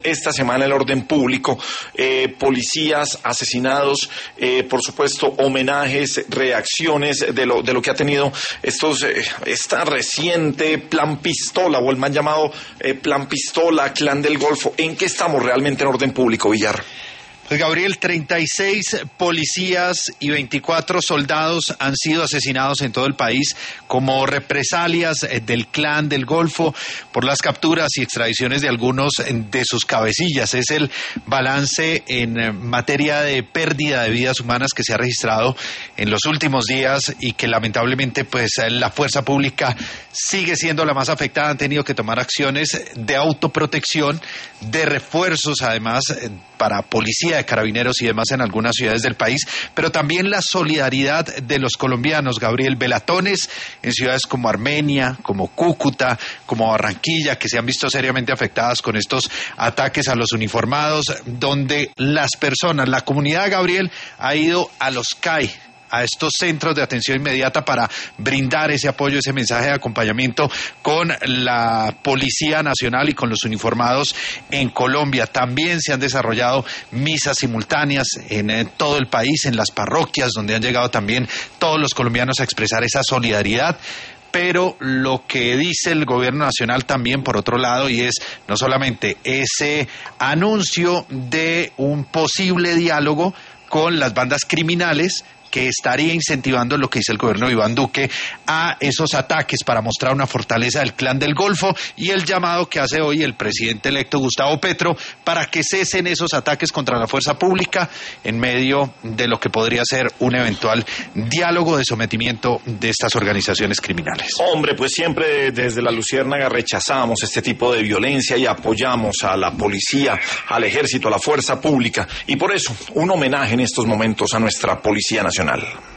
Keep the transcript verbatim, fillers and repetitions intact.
esta semana el orden público, eh, policías asesinados, eh, por supuesto homenajes, reacciones de lo, de lo que ha tenido estos, eh, esta reciente plan pistola o el mal llamado eh, plan pistola, clan del Golfo. ¿En qué estamos realmente en orden público, Villar? Pues Gabriel, treinta y seis policías y veinticuatro soldados han sido asesinados en todo el país como represalias del clan del Golfo por las capturas y extradiciones de algunos de sus cabecillas. Es el balance en materia de pérdida de vidas humanas que se ha registrado en los últimos días y que lamentablemente pues la fuerza pública sigue siendo la más afectada. Han tenido que tomar acciones de autoprotección, de refuerzos además para policía, de carabineros y demás en algunas ciudades del país, pero también la solidaridad de los colombianos, Gabriel. Velatones en ciudades como Armenia, como Cúcuta, como Barranquilla, que se han visto seriamente afectadas con estos ataques a los uniformados, donde las personas, la comunidad, Gabriel, ha ido a los C A I, a estos centros de atención inmediata para brindar ese apoyo, ese mensaje de acompañamiento con la Policía Nacional y con los uniformados en Colombia. También se han desarrollado misas simultáneas en, en todo el país, en las parroquias, donde han llegado también todos los colombianos a expresar esa solidaridad. Pero lo que dice el gobierno nacional también, por otro lado, y es no solamente ese anuncio de un posible diálogo con las bandas criminales, que estaría incentivando lo que dice el gobierno de Iván Duque a esos ataques para mostrar una fortaleza del clan del Golfo, y el llamado que hace hoy el presidente electo Gustavo Petro para que cesen esos ataques contra la fuerza pública en medio de lo que podría ser un eventual diálogo de sometimiento de estas organizaciones criminales. Hombre, pues siempre desde la Luciérnaga rechazamos este tipo de violencia y apoyamos a la policía, al ejército, a la fuerza pública, y por eso un homenaje en estos momentos a nuestra Policía Nacional.